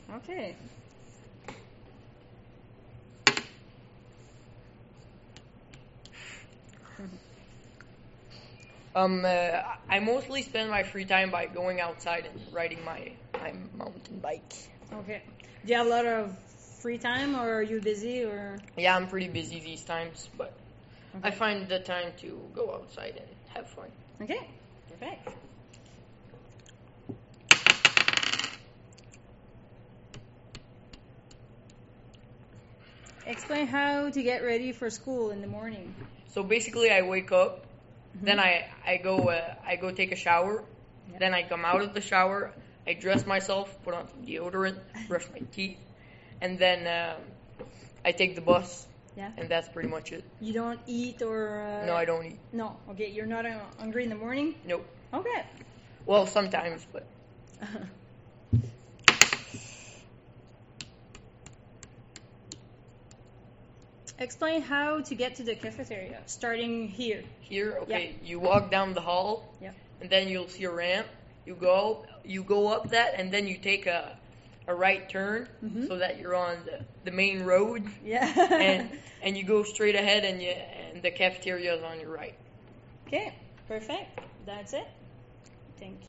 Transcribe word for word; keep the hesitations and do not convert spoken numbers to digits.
Okay. Um, uh, I mostly spend my free time by going outside and riding my, my mountain bike. Okay. Do you have a lot of free time, or are you busy, or? Yeah, I'm pretty busy these times, but Okay. I find the time to go outside and have fun. Okay. Perfect. Explain how to get ready for school in the morning. So basically, I wake up, Mm-hmm. then I I go uh, I go take a shower, Yep. then I come out of the shower, I dress myself, put on some deodorant, brush my teeth, and then um, I take the bus, Yeah. and that's pretty much it. You don't eat or? Uh, No, I don't eat. No. Okay. You're not uh, hungry in the morning. Nope. Okay. Well, sometimes, but Explain how to get to the cafeteria, starting here. here, okay, you walk down the hall, Yeah. and then you'll see a ramp. You go you go up that, and then you take a a right turn, Mhm. so that you're on the, the main road, Yeah. and and you go straight ahead, and you and the cafeteria is on your right. Okay. Perfect. That's it. Thank you.